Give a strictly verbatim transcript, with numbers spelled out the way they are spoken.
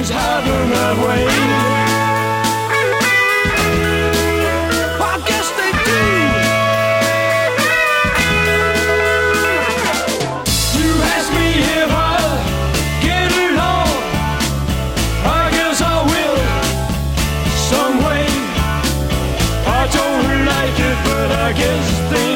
things happen that way. I guess they do. You ask me if I'll get along. I guess I will, some way. I don't like it, but I guess they